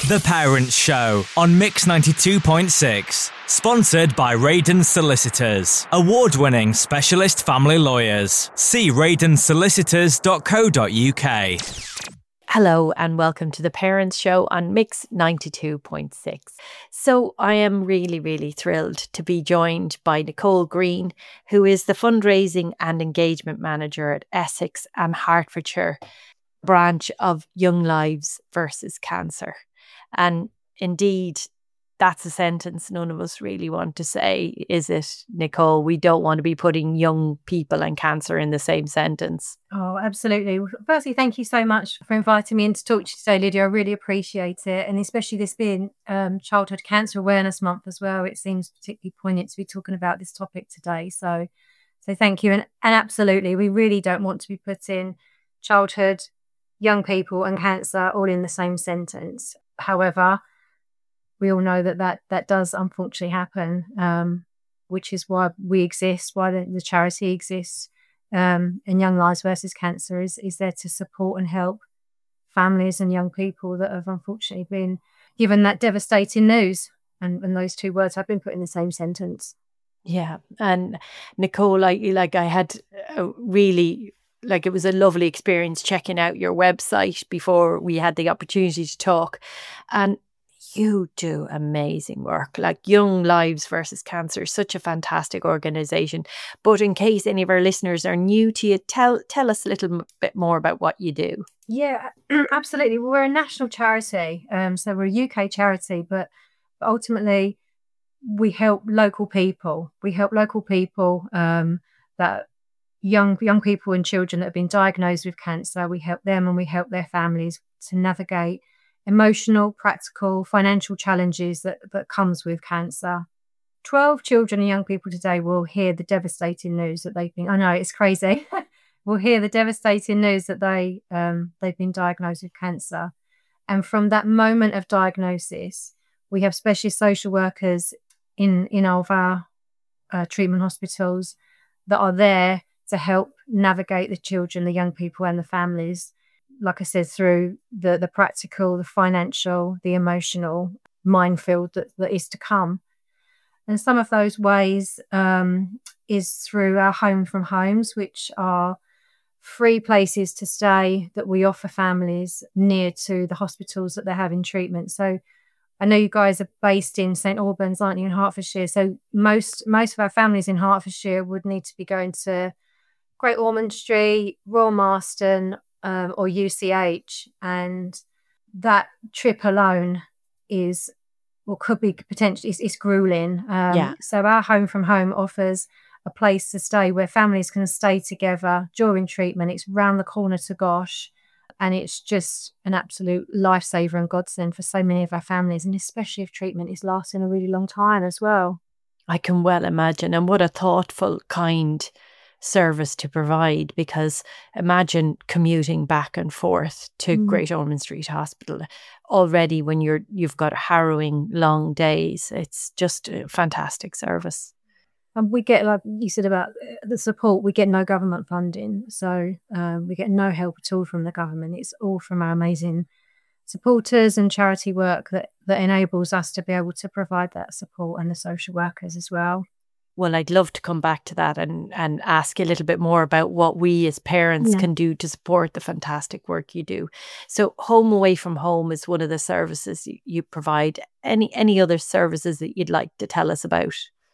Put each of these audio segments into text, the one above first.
The Parents Show on Mix 92.6. Sponsored by Radon Solicitors. Award-winning specialist family lawyers. See radonsolicitors.co.uk. Hello and welcome to The Parents Show on Mix 92.6. So I am really, really thrilled to be joined by Nicole Green, who is the Fundraising and Engagement Manager at Essex and Hertfordshire branch of Young Lives versus Cancer. And indeed, that's a sentence none of us really want to say, is it, Nicole? We don't want to be putting young people and cancer in the same sentence. Oh, absolutely. Firstly, thank you so much for inviting me in to talk to you today, Lydia. I really appreciate it. And especially this being Childhood Cancer Awareness Month as well, it seems particularly poignant to be talking about this topic today. So thank you. And absolutely, we really don't want to be putting childhood, young people and cancer all in the same sentence. However, we all know that does unfortunately happen, which is why we exist, why the charity exists. And Young Lives versus Cancer is there to support and help families and young people that have unfortunately been given that devastating news. And those two words have been put in the same sentence. Yeah. And Nicole, I had a really... it was a lovely experience checking out your website before we had the opportunity to talk. And you do amazing work. Like Young Lives versus Cancer, such a fantastic organisation. But in case any of our listeners are new to you, tell us a little bit more about what you do. Yeah, absolutely. Well, we're a national charity. So we're a UK charity, but ultimately we help local people. We help local people that young people and children that have been diagnosed with cancer. We help them and we help their families to navigate emotional, practical, financial challenges that comes with cancer. 12 children and young people today will hear the devastating news that they've been, I know it's crazy, will hear the devastating news that they've been diagnosed with cancer. And from that moment of diagnosis, we have specialist social workers in all of our treatment hospitals that are there to help navigate the children, the young people and the families, like I said, through the practical, the financial, the emotional minefield that is to come. And some of those ways is through our Home from Homes, which are free places to stay that we offer families near to the hospitals that they're having treatment. So I know you guys are based in St Albans, aren't you, in Hertfordshire? So most of our families in Hertfordshire would need to be going to Great Ormond Street, Royal Marston, or UCH, and that trip alone could be potentially, it's grueling. So our Home from Home offers a place to stay where families can stay together during treatment. It's round the corner to Gosh, and it's just an absolute lifesaver and godsend for so many of our families, and especially if treatment is lasting a really long time as well. I can well imagine, and what a thoughtful, kind service to provide, because imagine commuting back and forth to Great Ormond Street Hospital already when you've got harrowing long days. It's just a fantastic service. And we get, like you said about the support, we get no government funding, so we get no help at all from the government. It's all from our amazing supporters and charity work that enables us to be able to provide that support, and the social workers as well. Well, I'd love to come back to that and ask you a little bit more about what we as parents can do to support the fantastic work you do. So Home Away from Home is one of the services you provide. Any other services that you'd like to tell us about?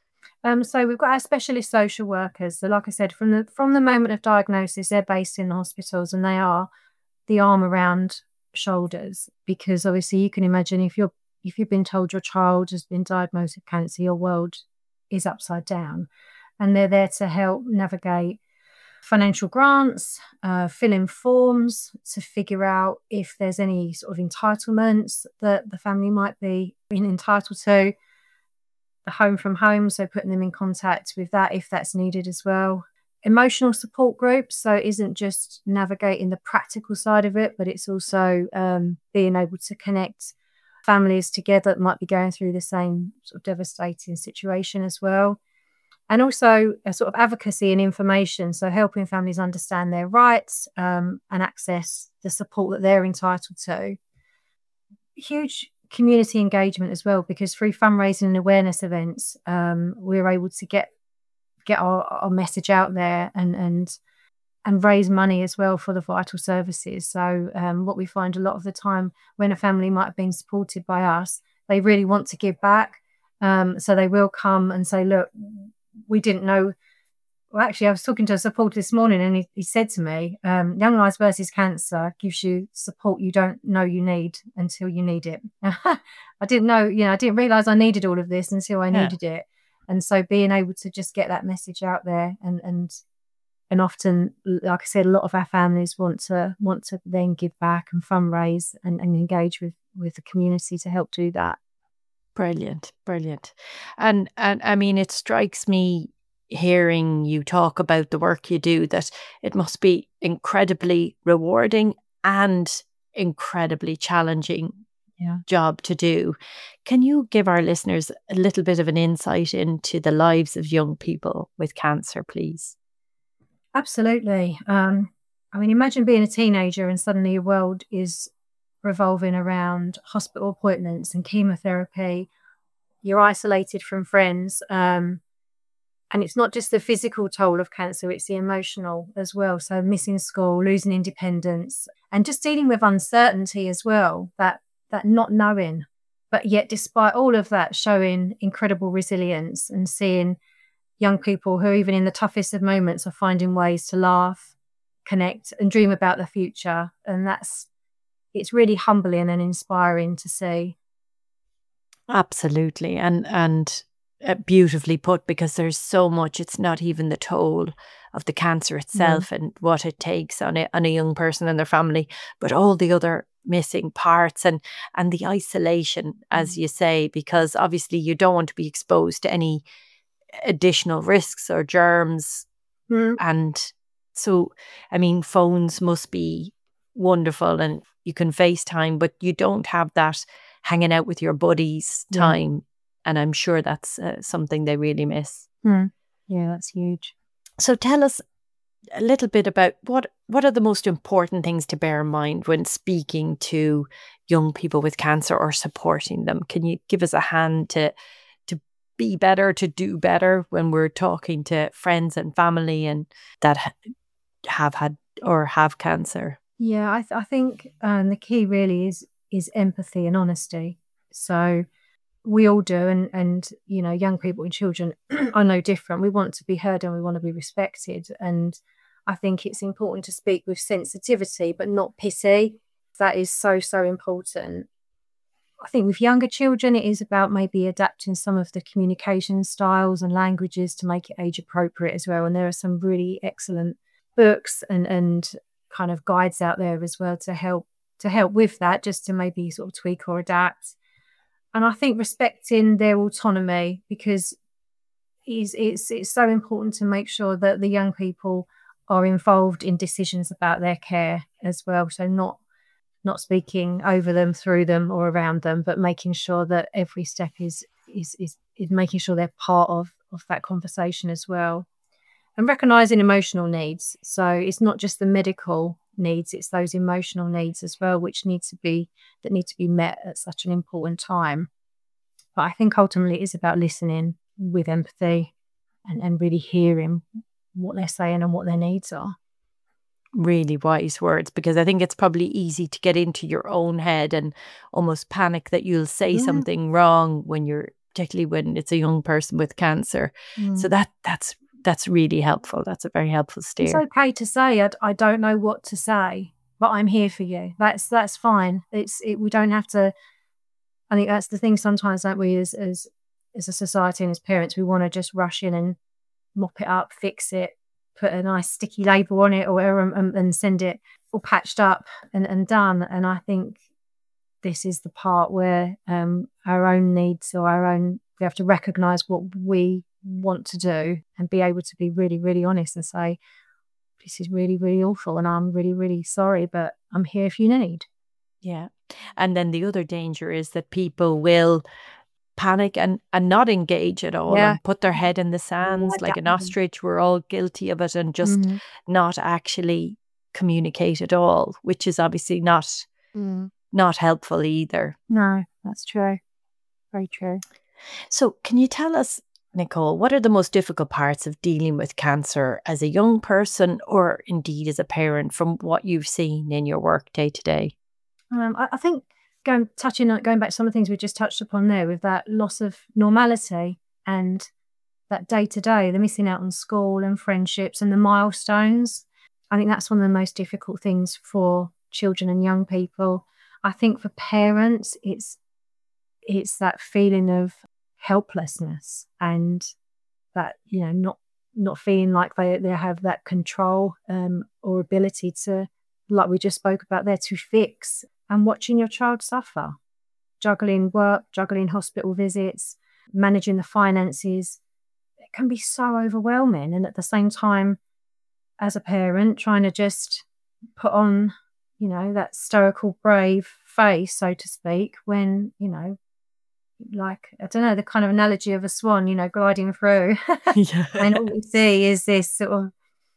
So we've got our specialist social workers. So like I said, from the moment of diagnosis, they're based in the hospitals, and they are the arm around shoulders, because obviously you can imagine if you've been told your child has been diagnosed with cancer, your world is upside down, and they're there to help navigate financial grants, fill in forms to figure out if there's any sort of entitlements that the family might be entitled to. The Home from Home, so putting them in contact with that if that's needed as well. Emotional support groups, so it isn't just navigating the practical side of it, but it's also being able to connect families together that might be going through the same sort of devastating situation as well. And also a sort of advocacy and information, so helping families understand their rights and access the support that they're entitled to. Huge community engagement as well, because through fundraising and awareness events, we're able to get our message out there and raise money as well for the vital services. So what we find a lot of the time, when a family might have been supported by us, they really want to give back. So they will come and say, look, we didn't know. Well, actually, I was talking to a supporter this morning, and he said to me, Young Lives versus Cancer gives you support you don't know you need until you need it. I didn't know, I didn't realise I needed all of this until I needed it. And so being able to just get that message out there and often, like I said, a lot of our families want to then give back and fundraise and engage with the community to help do that. Brilliant. And I mean, it strikes me hearing you talk about the work you do that it must be incredibly rewarding and incredibly challenging job to do. Can you give our listeners a little bit of an insight into the lives of young people with cancer, please? Absolutely. I mean, imagine being a teenager and suddenly your world is revolving around hospital appointments and chemotherapy. You're isolated from friends. And it's not just the physical toll of cancer, it's the emotional as well. So missing school, losing independence, and just dealing with uncertainty as well, that not knowing. But yet, despite all of that, showing incredible resilience and seeing young people who, even in the toughest of moments, are finding ways to laugh, connect, and dream about the future. And it's really humbling and inspiring to see. Absolutely. And beautifully put, because there's so much. It's not even the toll of the cancer itself and what it takes on a young person and their family, but all the other missing parts and the isolation, as you say, because obviously you don't want to be exposed to any additional risks or germs. And so, I mean, phones must be wonderful and you can FaceTime, but you don't have that hanging out with your buddies time. And I'm sure that's something they really miss. Yeah, that's huge. So tell us a little bit about what are the most important things to bear in mind when speaking to young people with cancer or supporting them? Can you give us a hand to be better, to do better when we're talking to friends and family and that have had or have cancer? Yeah, I think the key really is empathy and honesty. So we all do, and young people and children are no different. We want to be heard and we want to be respected. And I think it's important to speak with sensitivity, but not pity. That is so, so important. I think with younger children, it is about maybe adapting some of the communication styles and languages to make it age appropriate as well. And there are some really excellent books and kind of guides out there as well to help with that, just to maybe sort of tweak or adapt. And I think respecting their autonomy, because it's so important to make sure that the young people are involved in decisions about their care as well. So not speaking over them, through them, or around them, but making sure that every step is making sure they're part of that conversation as well. And recognising emotional needs. So it's not just the medical needs, it's those emotional needs as well, which need to be met at such an important time. But I think ultimately it is about listening with empathy and really hearing what they're saying and what their needs are. Really wise words, because I think it's probably easy to get into your own head and almost panic that you'll say something wrong particularly when it's a young person with cancer. So that's really helpful. That's a very helpful steer. It's okay to say, I don't know what to say, but I'm here for you. That's fine. We don't have to. I think that's the thing sometimes, don't we, as a society and as parents, we want to just rush in and mop it up, fix it, put a nice sticky label on it or whatever, and send it all patched up and done. And I think this is the part where our own needs we have to recognise what we want to do and be able to be really, really honest and say, this is really, really awful and I'm really, really sorry, but I'm here if you need. Yeah. And then the other danger is that people will panic and not engage at all and put their head in the sands like an ostrich. We're all guilty of it, and just not actually communicate at all, which is obviously not helpful either. No, That's true. Very true. So, can you tell us, Nicole, what are the most difficult parts of dealing with cancer as a young person or indeed as a parent from what you've seen in your work day to day? I think going back to some of the things we just touched upon there, with that loss of normality and that day to day, the missing out on school and friendships and the milestones. I think that's one of the most difficult things for children and young people. I think for parents, it's that feeling of helplessness and that, not feeling like they have that control or ability to, like we just spoke about there, to fix, and watching your child suffer, juggling work, juggling hospital visits, managing the finances. It can be so overwhelming. And at the same time, as a parent, trying to just put on, that stoical, brave face, so to speak, when, like, I don't know, the kind of analogy of a swan, gliding through. Yeah. And all we see is this sort of,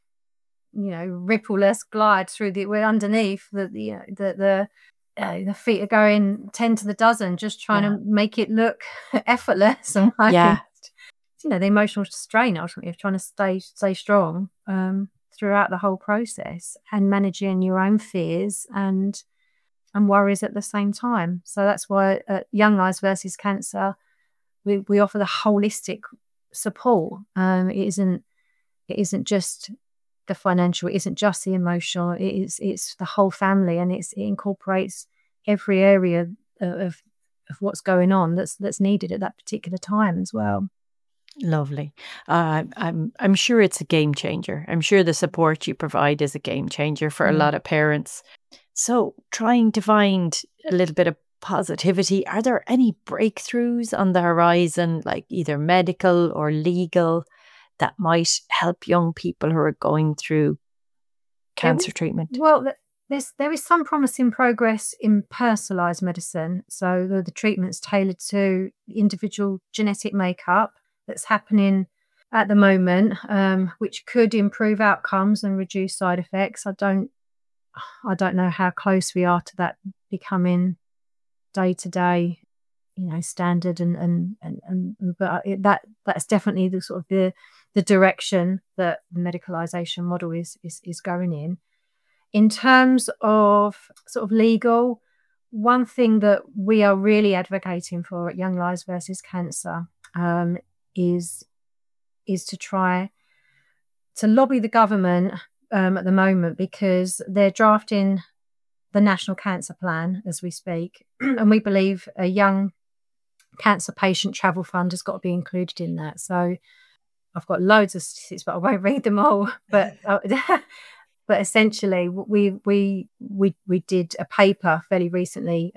rippleless glide through we're underneath the feet are going 10 to the dozen, just trying to make it look effortless. And the emotional strain ultimately of trying to stay strong throughout the whole process and managing your own fears and worries at the same time. So that's why at Young Lives versus Cancer, we offer the holistic support. It isn't just the financial, it isn't just the emotional, it's the whole family, and it incorporates every area of what's going on that's needed at that particular time as well. Lovely. I'm sure it's a game changer. I'm sure the support you provide is a game changer for a lot of parents. So, trying to find a little bit of positivity, are there any breakthroughs on the horizon, like either medical or legal, that might help young people who are going through cancer treatment? Well, there is some promising progress in personalised medicine. So the treatment's tailored to individual genetic makeup that's happening at the moment, which could improve outcomes and reduce side effects. I don't know how close we are to that becoming day to day, standard, but that's definitely the sort of the direction that the medicalisation model is going in. In terms of sort of legal, one thing that we are really advocating for at Young Lives versus Cancer is to try to lobby the government at the moment, because they're drafting the National Cancer Plan as we speak, and we believe a young cancer patient travel fund has got to be included in that. So I've got loads of statistics, but I won't read them all. But but essentially, we did a paper fairly recently,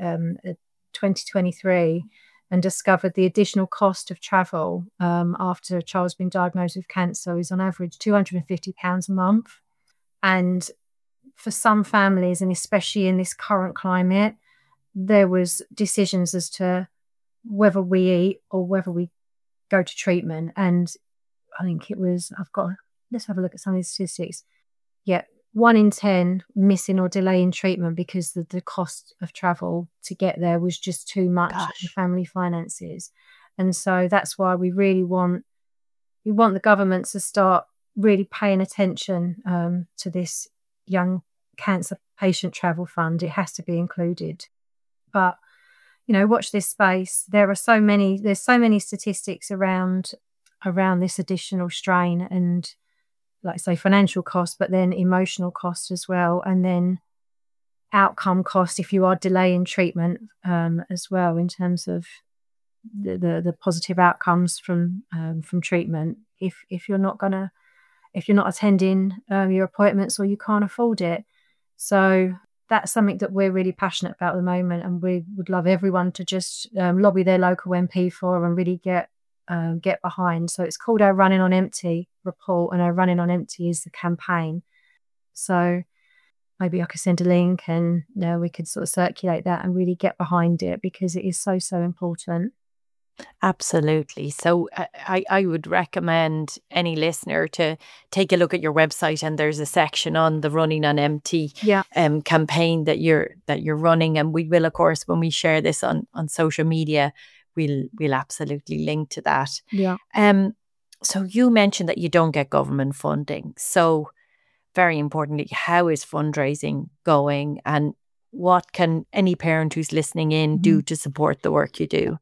2023, and discovered the additional cost of travel after a child's been diagnosed with cancer is on average £250 a month. And for some families, and especially in this current climate, there was decisions as to whether we eat or whether we go to treatment. And I think it was, let's have a look at some of these statistics. Yeah, 1 in 10 missing or delaying treatment because the cost of travel to get there was just too much for family finances. And so that's why we really want the government to start really paying attention to this young cancer patient travel fund. It has to be included. But watch this space. There's so many statistics around this additional strain, and like I say, financial costs, but then emotional costs as well, and then outcome costs if you are delaying treatment as well, in terms of the positive outcomes from treatment. If you're not attending your appointments, or you can't afford it. So that's something that we're really passionate about at the moment, and we would love everyone to just lobby their local MP for and really get behind. So it's called our Running on Empty report, and our Running on Empty is the campaign. So maybe I could send a link, and we could sort of circulate that and really get behind it, because it is so important. Absolutely. So I would recommend any listener to take a look at your website, and there's a section on the Running on Empty Yeah. campaign that you're running. And we will, of course, when we share this on social media, we'll absolutely link to that. Yeah. So you mentioned that you don't get government funding. So very importantly, how is fundraising going, and what can any parent who's listening in do to support the work you do?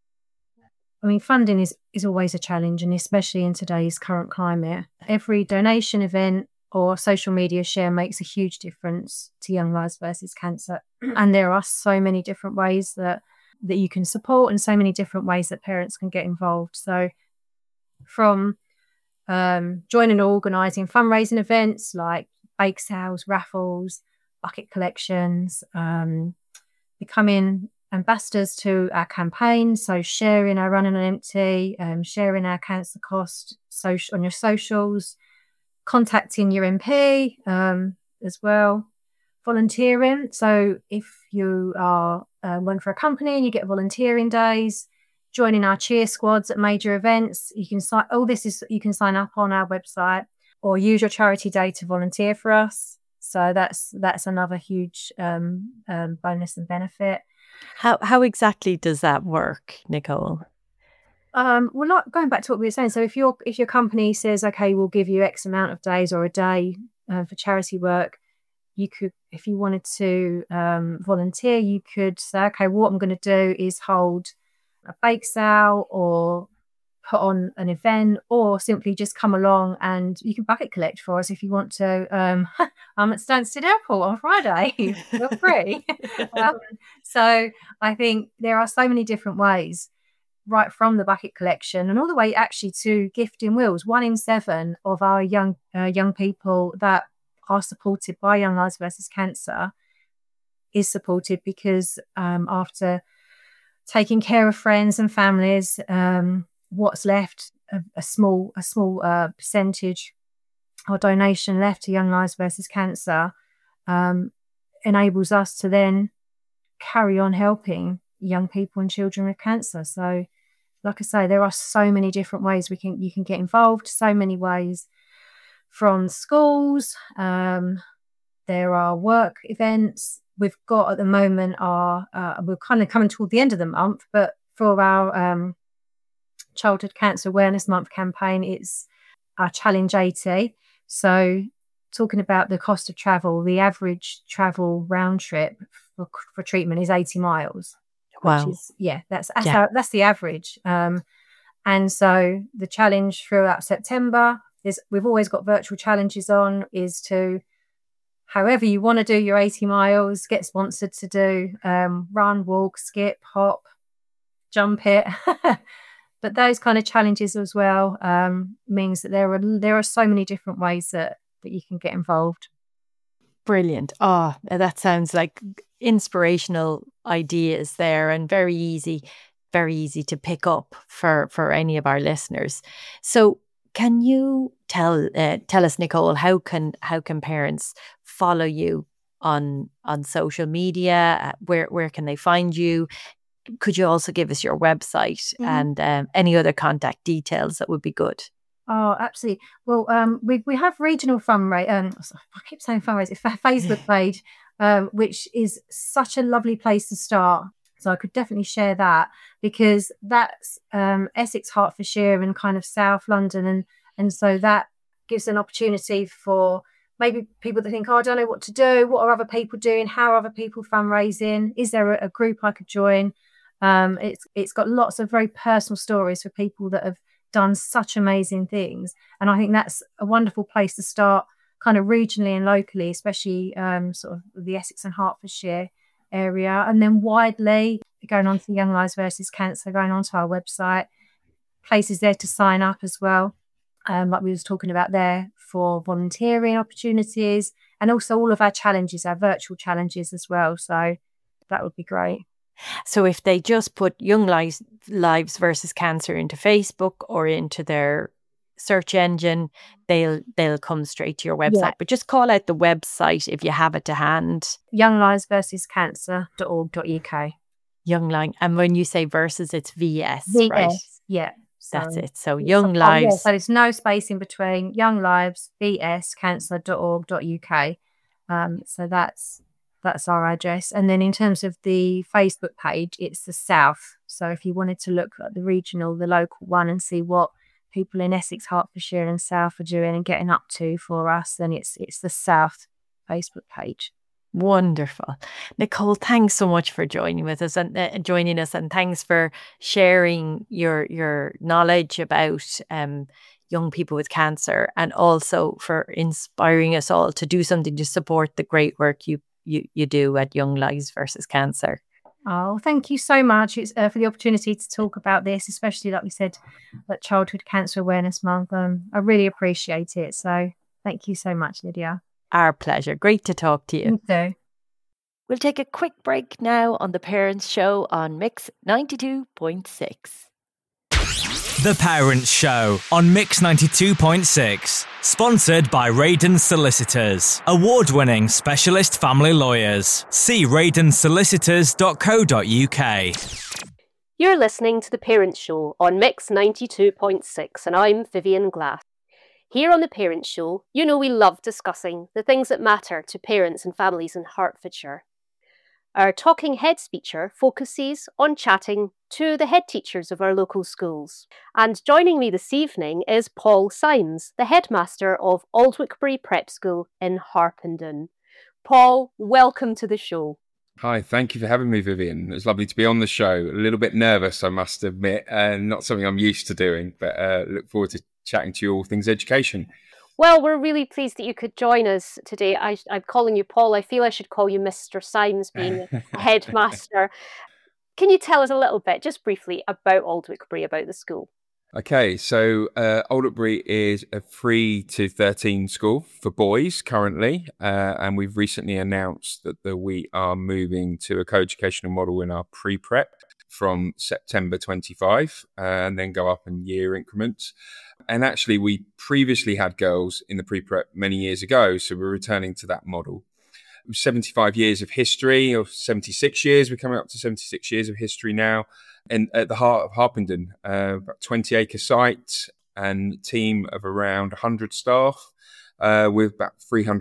I mean, funding is always a challenge, and especially in today's current climate. Every donation, event, or social media share makes a huge difference to Young Lives versus Cancer. And there are so many different ways that you can support, and so many different ways that parents can get involved. So from joining or organising fundraising events like bake sales, raffles, bucket collections, becoming ambassadors to our campaign, so sharing our Running on Empty, sharing our cancer cost on your socials, contacting your MP as well, volunteering. So if you are working for a company and you get volunteering days, joining our cheer squads at major events, you can sign up on our website, or use your charity day to volunteer for us. So that's another huge bonus and benefit. How exactly does that work, Nicole? Well, not going back to what we were saying. So if your company says, okay, we'll give you X amount of days or a day for charity work, you could, if you wanted to volunteer, you could say, okay, what I'm going to do is hold a bake sale, or put on an event, or simply just come along and you can bucket collect for us if you want to. I'm at Stansted Airport on Friday. Feel free. So I think there are so many different ways, right from the bucket collection and all the way actually to gifting wheels. 1 in 7 of our young people that are supported by Young Lives versus Cancer is supported because after taking care of friends and families, what's left, a small percentage or donation left to Young Lives versus Cancer enables us to then carry on helping young people and children with cancer. So like I say, there are so many different ways you can get involved, so many ways, from schools. There are work events. We've got at the moment we're kind of coming toward the end of the month, but for our Childhood Cancer Awareness Month campaign, it's our Challenge 80. So talking about the cost of travel, the average travel round trip for treatment is 80 miles. Wow. Which is, that's the average. And so the challenge throughout September is, we've always got virtual challenges on, is to, however you want to do your 80 miles, get sponsored to do run, walk, skip, hop, jump it. But those kind of challenges as well means that there are so many different ways that you can get involved. Brilliant. Oh, that sounds like inspirational ideas there, and very easy to pick up for any of our listeners. So can you tell us, Nicole, how can parents follow you on social media? Where can they find you? Could you also give us your website and any other contact details that would be good? Oh, absolutely. Well, we have regional fundraising. I keep saying fundraising. Facebook page, which is such a lovely place to start. So I could definitely share that, because that's Essex, Hertfordshire, and kind of South London, and so that gives an opportunity for maybe people that think, oh, I don't know what to do. What are other people doing? How are other people fundraising? Is there a group I could join? It's got lots of very personal stories for people that have done such amazing things, and I think that's a wonderful place to start, kind of regionally and locally, especially sort of the Essex and Hertfordshire area, and then widely going on to Young Lives versus Cancer, going onto our website, places there to sign up as well, like we was talking about there, for volunteering opportunities, and also all of our challenges, our virtual challenges as well. So that would be great. So if they just put Young Lives versus Cancer into Facebook or into their search engine, they'll come straight to your website. Yeah. But just call out the website if you have it to hand. younglivesversuscancer.org.uk. Young Lives. And when you say versus, it's VS, right? VS, yeah. So that's it. So Young Lives. So there's no space in between. Young Lives, vscancer.org.uk. So that's our address. And then in terms of the Facebook page, it's the South. So if you wanted to look at the regional, the local one, and see what people in Essex, Hertfordshire and South are doing and getting up to for us, then it's the South Facebook page. Wonderful. Nicole, thanks so much for joining us and thanks for sharing your knowledge about young people with cancer, and also for inspiring us all to do something to support the great work you do at Young Lives versus Cancer. Oh, thank you so much. It's for the opportunity to talk about this, especially like we said, at Childhood Cancer Awareness Month. I really appreciate it. So thank you so much, Lydia. Our pleasure. Great to talk to you. You too. We'll take a quick break now on The Parents Show on Mix 92.6. The Parents Show on Mix 92.6. Sponsored by Radon Solicitors. Award-winning specialist family lawyers. See radonsolicitors.co.uk. You're listening to The Parents Show on Mix 92.6, and I'm Vivian Glass. Here on The Parents Show, you know we love discussing the things that matter to parents and families in Hertfordshire. Our Talking Heads feature focuses on chatting to the head teachers of our local schools. And joining me this evening is Paul Symes, the headmaster of Aldwickbury Prep School in Harpenden. Paul, welcome to the show. Hi, thank you for having me, Vivian. It's lovely to be on the show. A little bit nervous, I must admit, and not something I'm used to doing, but look forward to chatting to you all things education. Well, we're really pleased that you could join us today. I'm calling you Paul. I feel I should call you Mr. Symes, being a headmaster. Can you tell us a little bit, just briefly, about Aldwickbury, about the school? Okay, so Aldwickbury is a 3 to 13 school for boys currently, and we've recently announced that we are moving to a co-educational model in our pre-prep from September 25, and then go up in year increments. And actually, we previously had girls in the pre-prep many years ago, so we're returning to that model. 75 years of history, or 76 years, we're coming up to 76 years of history now. And at the heart of Harpenden, about 20-acre site and a team of around 100 staff, with about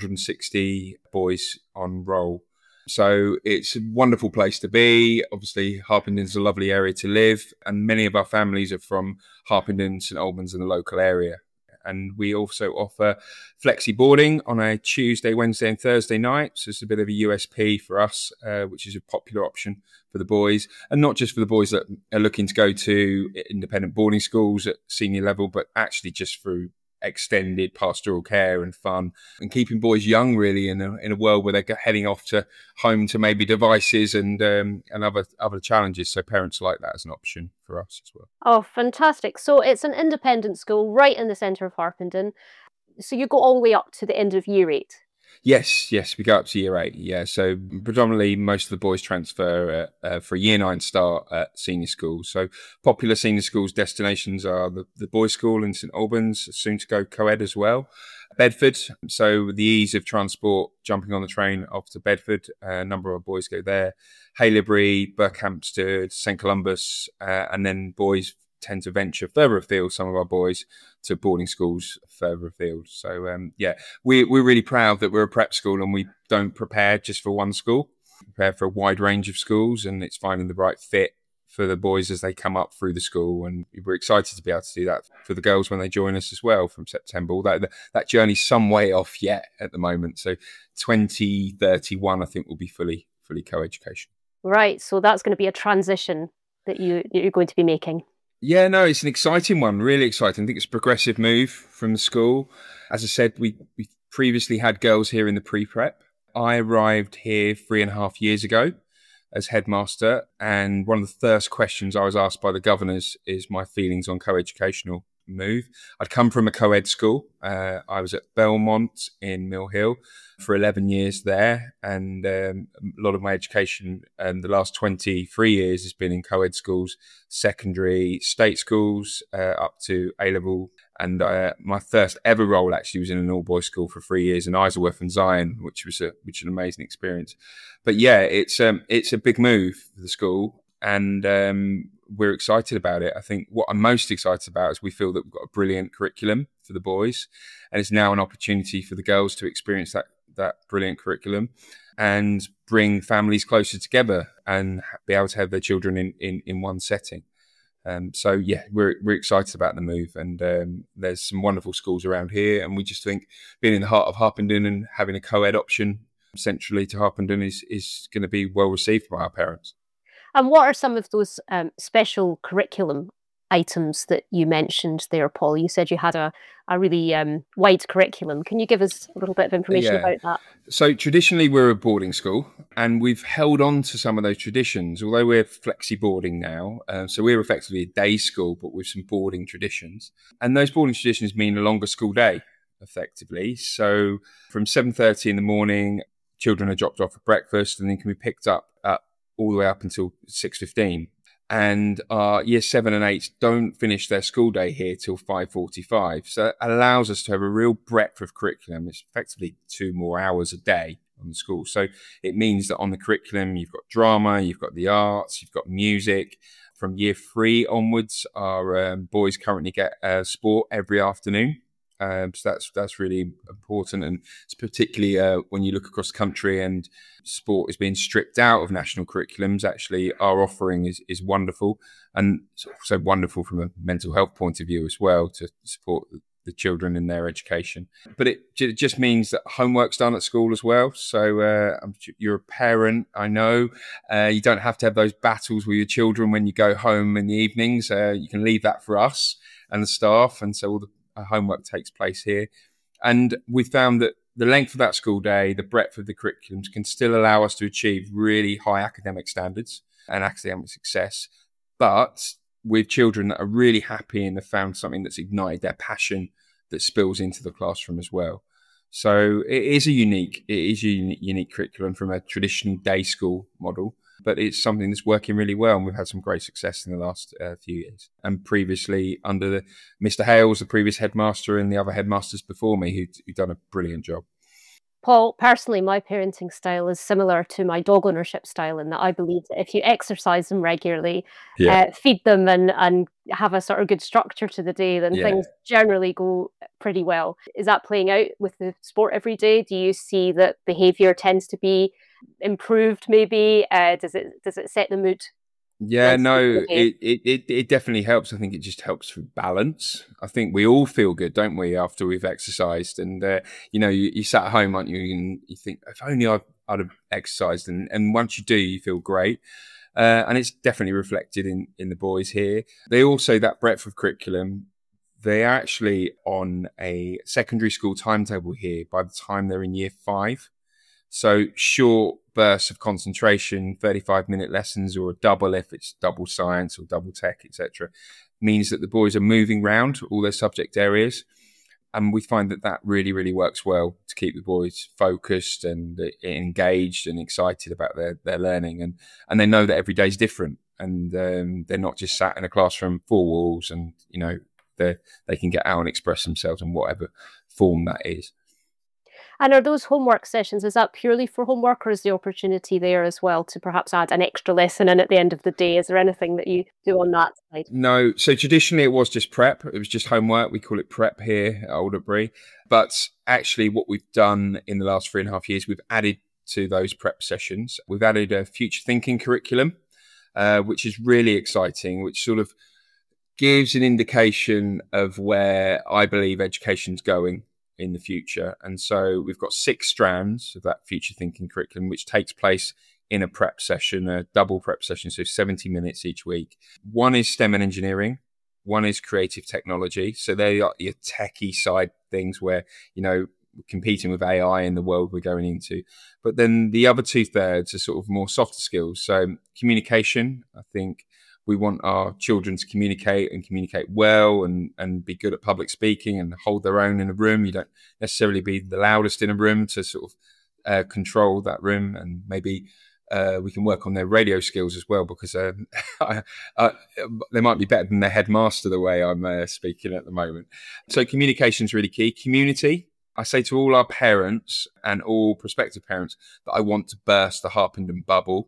360 boys on roll. So it's a wonderful place to be. Obviously, Harpenden's a lovely area to live, and many of our families are from Harpenden, St Albans and the local area. And we also offer flexi boarding on a Tuesday, Wednesday and Thursday night. So it's a bit of a USP for us, which is a popular option for the boys. And not just for the boys that are looking to go to independent boarding schools at senior level, but actually just through extended pastoral care and fun, and keeping boys young really in a world where they're heading off to home to maybe devices and other challenges. So parents like that as an option for us as well. Oh, fantastic. So it's an independent school right in the centre of Harpenden. So you go all the way up to the end of year 8? Yes, we go up to year 8. Yeah, so predominantly most of the boys transfer for a year 9 start at senior schools. So popular senior schools destinations are the boys' school in St Albans, soon to go co-ed as well. Bedford, so the ease of transport, jumping on the train off to Bedford, a number of our boys go there. Haileybury, Berkhamsted, St Columbus, and then boys tend to venture further afield, some of our boys, to boarding schools further afield. So, we're really proud that we're a prep school and we don't prepare just for one school. We prepare for a wide range of schools, and it's finding the right fit for the boys as they come up through the school. And we're excited to be able to do that for the girls when they join us as well from September. Although that journey's some way off yet at the moment. So 2031, I think, will be fully co-education. Right. So that's going to be a transition that you're going to be making. Yeah, no, it's an exciting one, really exciting. I think it's a progressive move from the school. As I said, we previously had girls here in the pre-prep. I arrived here 3.5 years ago as headmaster, and one of the first questions I was asked by the governors is my feelings on co-educational move. I'd come from a co-ed school. I was at Belmont in Mill Hill for 11 years there, and a lot of my education the last 23 years has been in co-ed schools, secondary, state schools, up to A-level. And my first ever role actually was in an all-boys school for 3 years in Isleworth and Zion, which was an amazing experience. But yeah, it's a big move for the school. and we're excited about it. I think what I'm most excited about is we feel that we've got a brilliant curriculum for the boys, and it's now an opportunity for the girls to experience that brilliant curriculum and bring families closer together and be able to have their children in one setting. So yeah, we're excited about the move, and there's some wonderful schools around here, and we just think being in the heart of Harpenden and having a co-ed option centrally to Harpenden is going to be well received by our parents. And what are some of those special curriculum items that you mentioned there, Paul? You said you had a really wide curriculum. Can you give us a little bit of information about that? So traditionally we're a boarding school, and we've held on to some of those traditions, although we're flexi boarding now. So we're effectively a day school, but with some boarding traditions. And those boarding traditions mean a longer school day, effectively. So from 7:30 in the morning, children are dropped off for breakfast and then can be picked up all the way up until 6:15. And our year 7 and 8 don't finish their school day here till 5:45. So it allows us to have a real breadth of curriculum. It's effectively 2 more hours a day on the school. So it means that on the curriculum, you've got drama, you've got the arts, you've got music. From year 3 onwards, our boys currently get sport every afternoon. So that's really important, and it's particularly when you look across the country and sport is being stripped out of national curriculums. Actually, our offering is wonderful, and it's also wonderful from a mental health point of view as well, to support the children in their education. But it just means that homework's done at school as well. So you're a parent, I know. You don't have to have those battles with your children when you go home in the evenings. You can leave that for us and the staff, and so all the homework takes place here. And we found that the length of that school day, the breadth of the curriculums can still allow us to achieve really high academic standards and academic success, but with children that are really happy and have found something that's ignited their passion that spills into the classroom as well. So it is a unique curriculum from a traditional day school model, but it's something that's working really well, and we've had some great success in the last few years. And previously, under Mr. Hales, the previous headmaster, and the other headmasters before me, who've done a brilliant job. Paul, personally, my parenting style is similar to my dog ownership style, in that I believe that if you exercise them regularly, feed them and have a sort of good structure to the day, then things generally go pretty well. Is that playing out with the sport every day? Do you see that behaviour tends to be improved maybe? Does it set the mood? Yeah, no, it definitely helps. I think it just helps for balance. I think we all feel good, don't we, after we've exercised? And, you sat at home, aren't you? And you think, if only I'd have exercised. And once you do, you feel great. And it's definitely reflected in the boys here. They also, that breadth of curriculum, they're actually on a secondary school timetable here by the time they're in year 5. So short bursts of concentration, 35-minute lessons, or a double if it's double science or double tech, etc., means that the boys are moving around all their subject areas. And we find that really, really works well to keep the boys focused and engaged and excited about their learning. And they know that every day is different. And they're not just sat in a classroom, 4 walls, and, they can get out and express themselves in whatever form that is. And are those homework sessions, is that purely for homework, or is the opportunity there as well to perhaps add an extra lesson in at the end of the day? Is there anything that you do on that side? No. So traditionally it was just prep. It was just homework. We call it prep here at Alderbury. But actually what we've done in the last 3.5 years, we've added to those prep sessions. We've added a future thinking curriculum, which is really exciting, which sort of gives an indication of where I believe education's going in the future. And so we've got 6 strands of that future thinking curriculum, which takes place in a prep session, a double prep session, so 70 minutes each week. One is STEM and engineering, one is creative technology. So they are your techie side things where, we're competing with AI in the world we're going into. But then the other 2/3 are sort of more softer skills. So communication, I think we want our children to communicate well and be good at public speaking and hold their own in a room. You don't necessarily be the loudest in a room to sort of control that room. And maybe we can work on their radio skills as well, because they might be better than their headmaster the way I'm speaking at the moment. So communication is really key. Community. I say to all our parents and all prospective parents that I want to burst the Harpenden bubble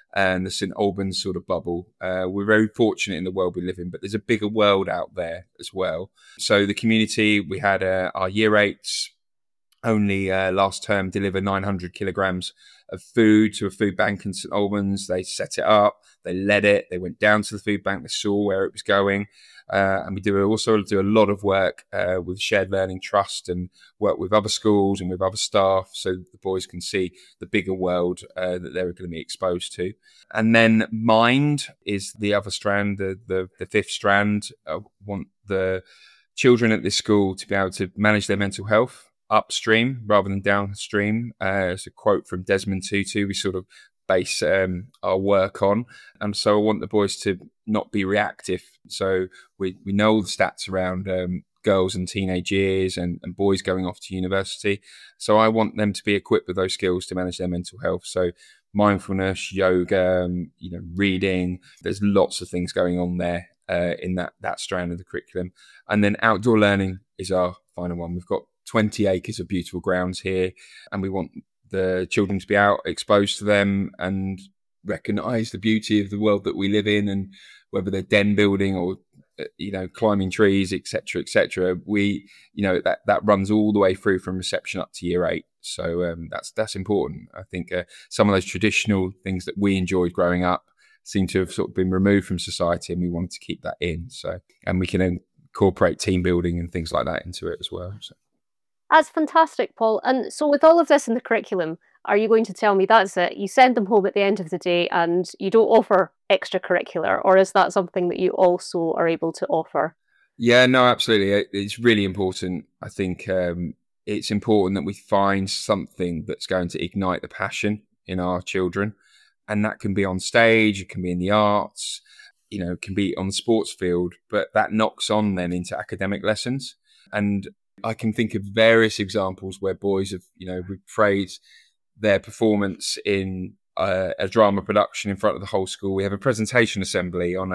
and the St Albans sort of bubble. We're very fortunate in the world we live in, but there's a bigger world out there as well. So the community, we had our year 8s only last term deliver 900 kilograms of food to a food bank in St Albans. They set it up, they led it, they went down to the food bank, they saw where it was going. And we also do a lot of work with Shared Learning Trust and work with other schools and with other staff so the boys can see the bigger world that they're going to be exposed to. And then Mind is the other strand, the fifth strand. I want the children at this school to be able to manage their mental health upstream rather than downstream. It's a quote from Desmond Tutu we sort of base our work on. And so I want the boys to not be reactive. So we know all the stats around girls and teenage years and boys going off to university. So I want them to be equipped with those skills to manage their mental health. So mindfulness, yoga, reading, there's lots of things going on there in that strand of the curriculum. And then outdoor learning is our final one. We've got 20 acres of beautiful grounds here, and we want the children to be out, exposed to them, and recognise the beauty of the world that we live in, and whether they're den building or climbing trees, etc., etc. We, that runs all the way through from reception up to year 8. So that's important. I think some of those traditional things that we enjoyed growing up seem to have sort of been removed from society, and we wanted to keep that in. So, and we can incorporate team building and things like that into it as well. So. That's fantastic, Paul. And so with all of this in the curriculum, are you going to tell me that's it? You send them home at the end of the day and you don't offer extracurricular, or is that something that you also are able to offer? Yeah, no, absolutely. It's really important. I think it's important that we find something that's going to ignite the passion in our children. And that can be on stage, it can be in the arts, it can be on the sports field, but that knocks on then into academic lessons. And I can think of various examples where boys have, we've praised their performance in a drama production in front of the whole school. We have a presentation assembly on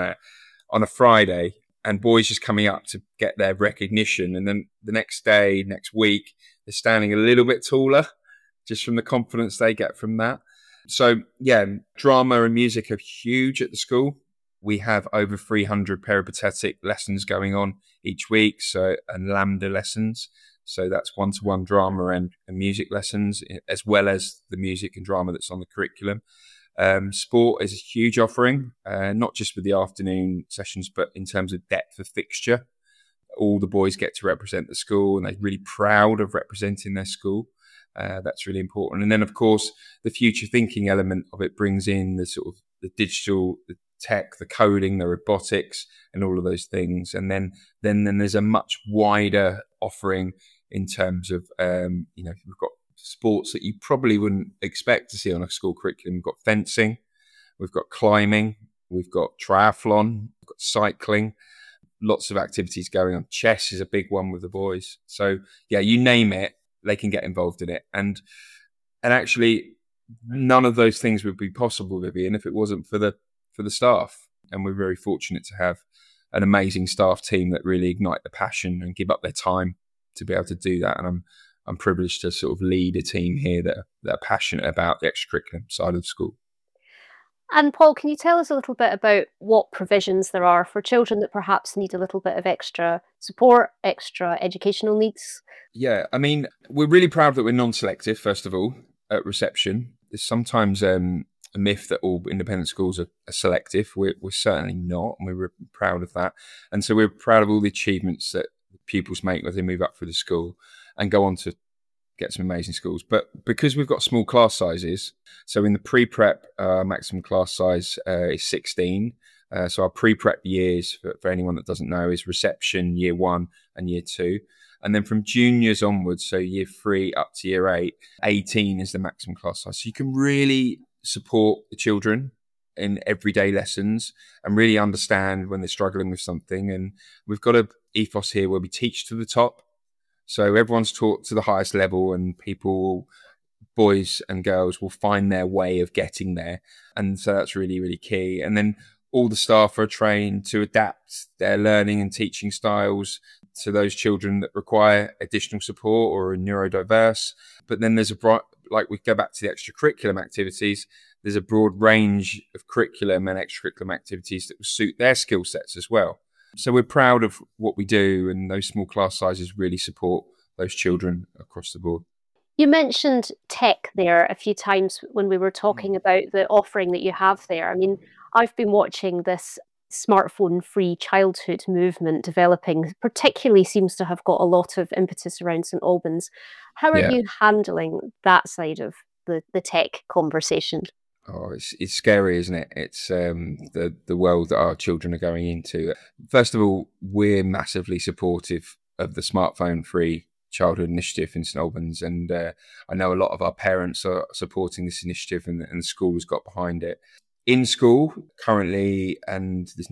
a Friday, and boys just coming up to get their recognition. And then the next day, next week, they're standing a little bit taller just from the confidence they get from that. So yeah, drama and music are huge at the school. We have over 300 peripatetic lessons going on each week, and Lambda lessons. So that's one-to-one drama and music lessons, as well as the music and drama that's on the curriculum. Sport is a huge offering, not just with the afternoon sessions, but in terms of depth of fixture. All the boys get to represent the school, and they're really proud of representing their school. That's really important. And then, of course, the future thinking element of it brings in the sort of the digital, the tech, the coding, the robotics, and all of those things. And then there's a much wider offering in terms of, we've got sports that you probably wouldn't expect to see on a school curriculum. We've got fencing, we've got climbing, we've got triathlon, we've got cycling, lots of activities going on. Chess is a big one with the boys. So yeah, you name it, they can get involved in it. And actually, none of those things would be possible, Vivian, if it wasn't for the staff. And we're very fortunate to have an amazing staff team that really ignite the passion and give up their time to be able to do that. And I'm privileged to sort of lead a team here that are passionate about the extracurricular side of the school. And Paul, can you tell us a little bit about what provisions there are for children that perhaps need a little bit of extra support, extra educational needs? Yeah, I mean, we're really proud that we're non-selective, first of all, at reception. There's sometimes a myth that all independent schools are selective. We're certainly not, and we're proud of that. And so we're proud of all the achievements that pupils make as they move up through the school and go on to get some amazing schools. But because we've got small class sizes, so in the pre-prep, maximum class size is 16. So our pre-prep years, for anyone that doesn't know, is reception, year 1 and year 2. And then from juniors onwards, so year 3 up to year 8, 18 is the maximum class size. So you can really support the children in everyday lessons and really understand when they're struggling with something. And we've got a ethos here where we teach to the top. So everyone's taught to the highest level, and people, boys and girls, will find their way of getting there. And so that's really, really key. And then all the staff are trained to adapt their learning and teaching styles to those children that require additional support or are neurodiverse. But then there's we go back to the extracurricular activities, there's a broad range of curriculum and extracurriculum activities that will suit their skill sets as well. So we're proud of what we do, and those small class sizes really support those children across the board. You mentioned tech there a few times when we were talking about the offering that you have there. I mean, I've been watching this smartphone-free childhood movement developing, particularly seems to have got a lot of impetus around St Albans. How are you handling that side of the tech conversation? Oh, it's scary, isn't it? It's the world that our children are going into. First of all, we're massively supportive of the smartphone-free childhood initiative in St Albans, and I know a lot of our parents are supporting this initiative, and the school has got behind it. In school currently, and there's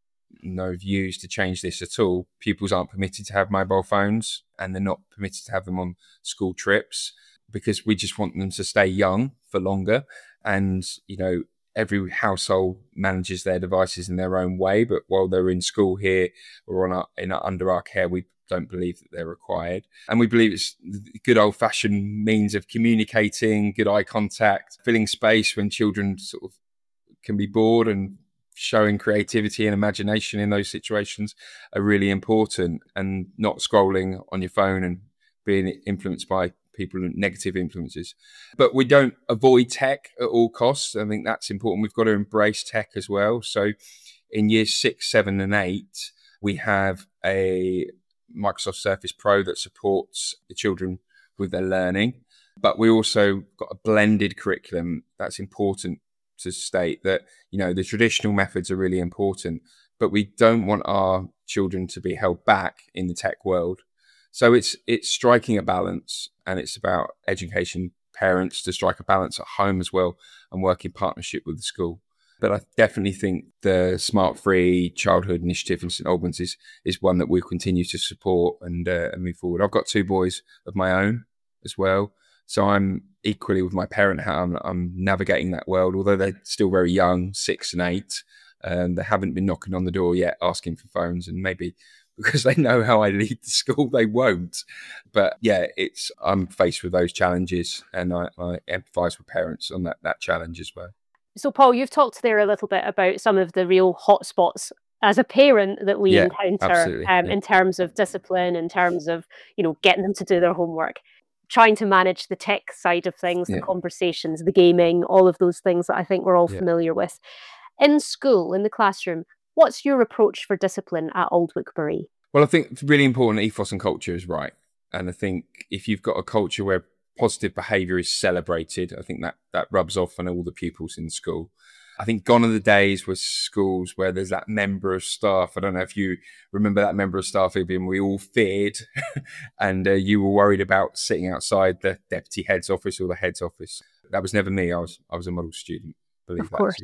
no views to change this at all, pupils aren't permitted to have mobile phones, and they're not permitted to have them on school trips, because we just want them to stay young for longer. And, you know, every household manages their devices in their own way, but while they're in school here or under our care, we don't believe that they're required. And we believe it's good old-fashioned means of communicating, good eye contact, filling space when children sort of can be bored, and showing creativity and imagination in those situations are really important, and not scrolling on your phone and being influenced by people and negative influences. But we don't avoid tech at all costs. I think that's important. We've got to embrace tech as well. So in years 6, 7 and 8, we have a Microsoft Surface Pro that supports the children with their learning. But we also got a blended curriculum. That's important to state that, you know, the traditional methods are really important, but we don't want our children to be held back in the tech world. So it's striking a balance, and it's about education parents to strike a balance at home as well and work in partnership with the school. But I definitely think the Smart Free Childhood Initiative in St Albans is one that we'll continue to support and move forward. I've got 2 boys of my own as well, so I'm equally with my parent how I'm navigating that world, although they're still very young, 6 and 8. They haven't been knocking on the door yet asking for phones, and maybe because they know how I lead the school, they won't. But yeah, I'm faced with those challenges, and I empathise with parents on that challenge as well. So Paul, you've talked there a little bit about some of the real hotspots as a parent that we encounter in terms of discipline, in terms of, you know, getting them to do their homework, trying to manage the tech side of things, the conversations, the gaming, all of those things that I think we're all familiar with. In school, in the classroom, what's your approach for discipline at Old Wickbury? Well, I think it's really important ethos and culture is right. And I think if you've got a culture where positive behaviour is celebrated, I think that rubs off on all the pupils in school. I think gone are the days with schools where there's that member of staff. I don't know if you remember that member of staff, Vivian, we all feared and you were worried about sitting outside the deputy head's office or the head's office. That was never me. I was a model student. Believe of course.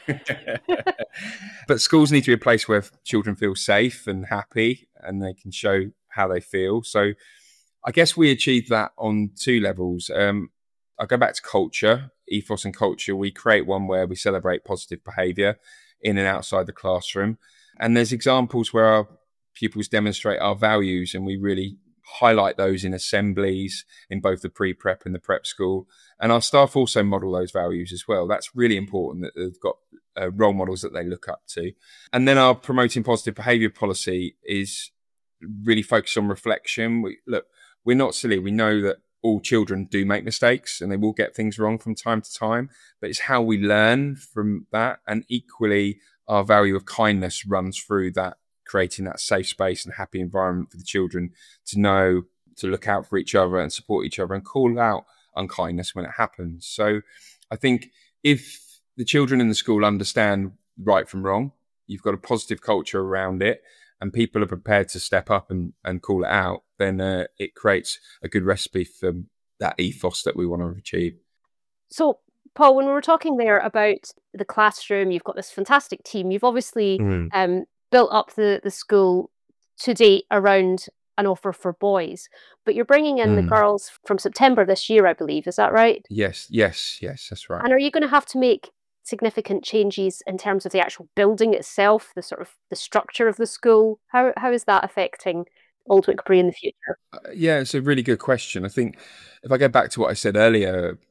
But schools need to be a place where children feel safe and happy, and they can show how they feel. So I guess we achieve that on 2 levels. I'll go back to culture, ethos and culture. We create one where we celebrate positive behaviour in and outside the classroom. And there's examples where our pupils demonstrate our values, and we really highlight those in assemblies in both the pre-prep and the prep school. And our staff also model those values as well. That's really important, that they've got role models that they look up to. And then our promoting positive behaviour policy is really focused on reflection. We're not silly. We know that all children do make mistakes and they will get things wrong from time to time, but it's how we learn from that. And equally, our value of kindness runs through that, creating that safe space and happy environment for the children to know to look out for each other and support each other and call out unkindness when it happens. So I think if the children in the school understand right from wrong, you've got a positive culture around it, and people are prepared to step up and call it out, then it creates a good recipe for that ethos that we want to achieve. So, Paul, when we were talking there about the classroom, you've got this fantastic team. You've obviously built up the school to date around an offer for boys, but you're bringing in the girls from September this year, I believe. Is that right? Yes, that's right. And are you going to have to make significant changes in terms of the actual building itself, the sort of the structure of the school? How is that affecting Old Wickbury in the future? Yeah, it's a really good question. I think if I go back to what I said earlier about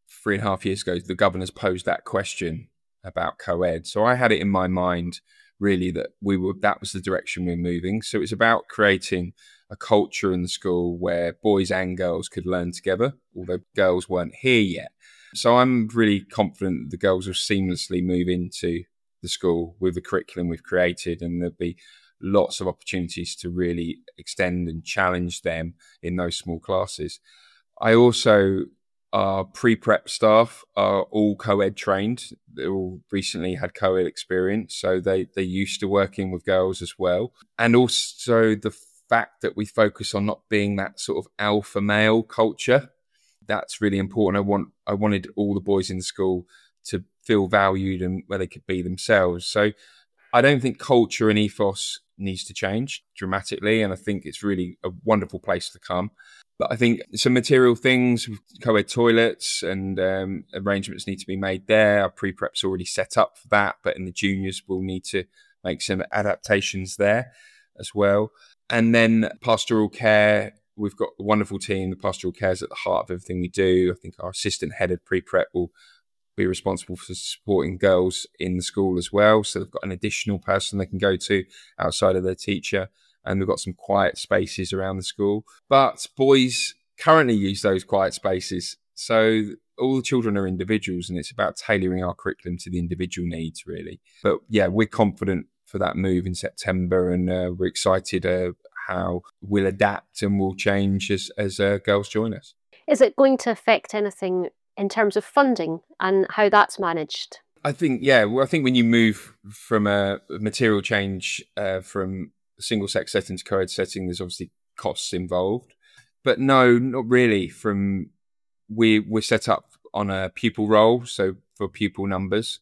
3.5 years ago, the governors posed that question about co-ed. So I had it in my mind really that that was the direction we're moving. So it's about creating a culture in the school where boys and girls could learn together, although girls weren't here yet. So I'm really confident that the girls will seamlessly move into the school with the curriculum we've created, and there'll be lots of opportunities to really extend and challenge them in those small classes. Our pre-prep staff are all co-ed trained. They all recently had co-ed experience, so they're used to working with girls as well. And also the fact that we focus on not being that sort of alpha male culture, that's really important. I wanted all the boys in the school to feel valued and where they could be themselves. So I don't think culture and ethos needs to change dramatically, and I think it's really a wonderful place to come. But I think some material things, co-ed toilets and arrangements need to be made there. Our pre-prep's already set up for that, but in the juniors we'll need to make some adaptations there as well. And then pastoral care, we've got a wonderful team. The pastoral care is at the heart of everything we do. I think our assistant head of pre-prep will be responsible for supporting girls in the school as well. So they've got an additional person they can go to outside of their teacher. And we've got some quiet spaces around the school. But boys currently use those quiet spaces. So all the children are individuals, and it's about tailoring our curriculum to the individual needs, really. But yeah, we're confident for that move in September, and we're excited how we'll adapt and we'll change as girls join us. Is it going to affect anything in terms of funding and how that's managed? I think when you move from a material change from single sex setting to co-ed setting, there's obviously costs involved, but no, not really. We're set up on a pupil roll, so for pupil numbers,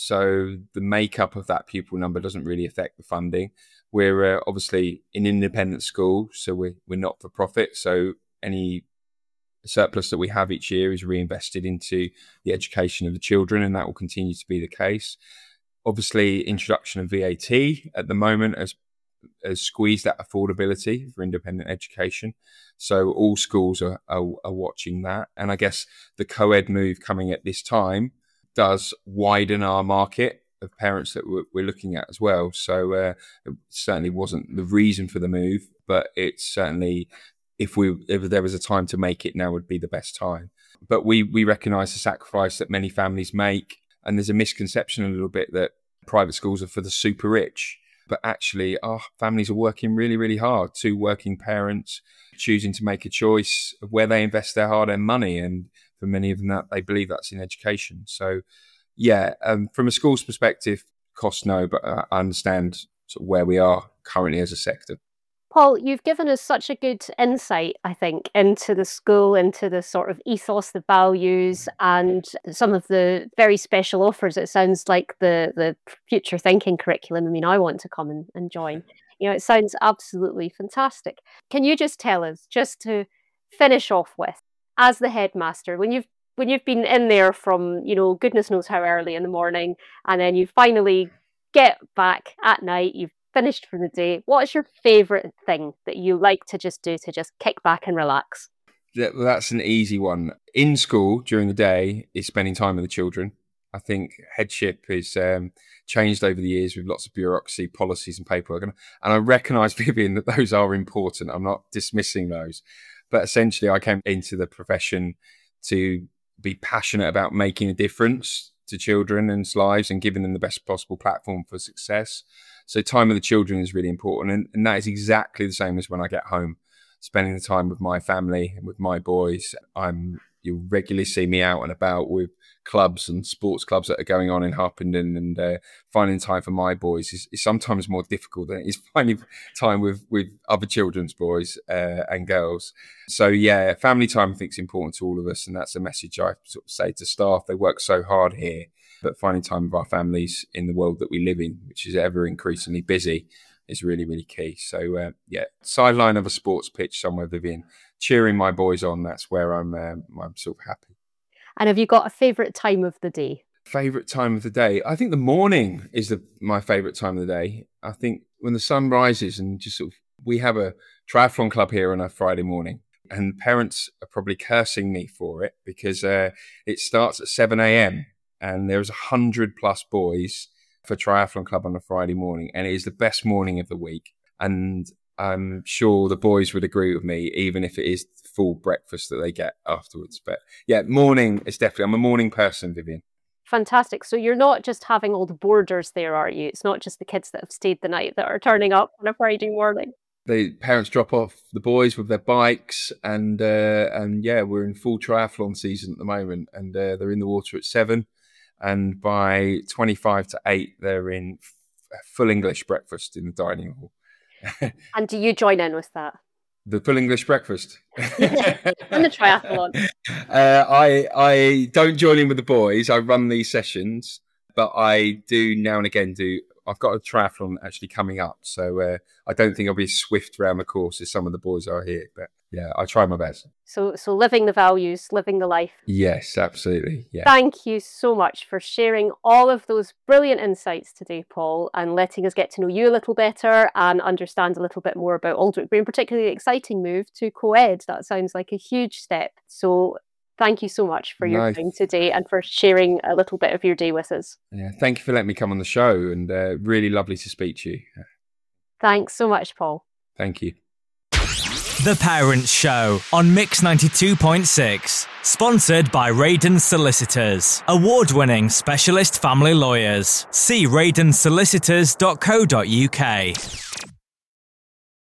so the makeup of that pupil number doesn't really affect the funding. We're obviously an independent school, so we're not for profit, so any surplus that we have each year is reinvested into the education of the children, and that will continue to be the case. Obviously, introduction of VAT at the moment has squeezed that affordability for independent education. So all schools are watching that. And I guess the co-ed move coming at this time does widen our market of parents that we're looking at as well. So it certainly wasn't the reason for the move, but it's certainly, if there was a time to make it, now would be the best time. But we recognise the sacrifice that many families make. And there's a misconception a little bit that private schools are for the super rich. But actually, our families are working really, really hard. 2 working parents choosing to make a choice of where they invest their hard-earned money. And for many of them, that they believe that's in education. So, yeah, from a school's perspective, cost no, but I understand sort of where we are currently as a sector. Paul, you've given us such a good insight, I think, into the school, into the sort of ethos, the values, and some of the very special offers. It sounds like the future thinking curriculum. I mean, I want to come and join. You know, it sounds absolutely fantastic. Can you just tell us, just to finish off with, as the headmaster, when you've been in there from, you know, goodness knows how early in the morning, and then you finally get back at night, you've finished for the day, what is your favourite thing that you like to just do to just kick back and relax? That's an easy one. In school during the day is spending time with the children. I think headship is changed over the years with lots of bureaucracy, policies and paperwork. And I recognise, Vivian, that those are important. I'm not dismissing those. But essentially, I came into the profession to be passionate about making a difference to children and lives and giving them the best possible platform for success. So time with the children is really important. And that is exactly the same as when I get home, spending the time with my family and with my boys. You'll regularly see me out and about with clubs and sports clubs that are going on in Harpenden, and finding time for my boys is sometimes more difficult than it is finding time with other children's boys and girls. So yeah, family time I think is important to all of us, and that's a message I sort of say to staff. They work so hard here, but finding time with our families in the world that we live in, which is ever increasingly busy, is really, really key. So yeah, sideline of a sports pitch somewhere, Vivian, cheering my boys on. That's where I'm sort of happy. And have you got a favourite time of the day? Favourite time of the day? I think the morning is my favourite time of the day. I think when the sun rises and just sort of, we have a triathlon club here on a Friday morning. And parents are probably cursing me for it because it starts at 7 a.m. and there's 100+ boys for Triathlon Club on a Friday morning. And it is the best morning of the week. And I'm sure the boys would agree with me, even if it is full breakfast that they get afterwards. But yeah, morning is definitely, I'm a morning person, Vivian. Fantastic. So you're not just having all the boarders there, are you? It's not just the kids that have stayed the night that are turning up on a Friday morning. The parents drop off the boys with their bikes, and yeah, we're in full triathlon season at the moment, and they're in the water at 7, and by 25 to 8, they're in full English breakfast in the dining hall. And do you join in with that? The full English breakfast? And the triathlon? I don't join in with the boys. I run these sessions, but I do now and again I've got a triathlon actually coming up, so I don't think I'll be as swift around the course as some of the boys are here. But yeah, I try my best. So living the values, living the life. Yes, absolutely. Yeah. Thank you so much for sharing all of those brilliant insights today, Paul, and letting us get to know you a little better and understand a little bit more about Alderwick Green, particularly the exciting move to co-ed. That sounds like a huge step. So thank you so much for your time today and for sharing a little bit of your day with us. Yeah, thank you for letting me come on the show, and really lovely to speak to you. Thanks so much, Paul. Thank you. The Parents Show on Mix 92.6. Sponsored by Radon Solicitors. Award-winning specialist family lawyers. See radonsolicitors.co.uk.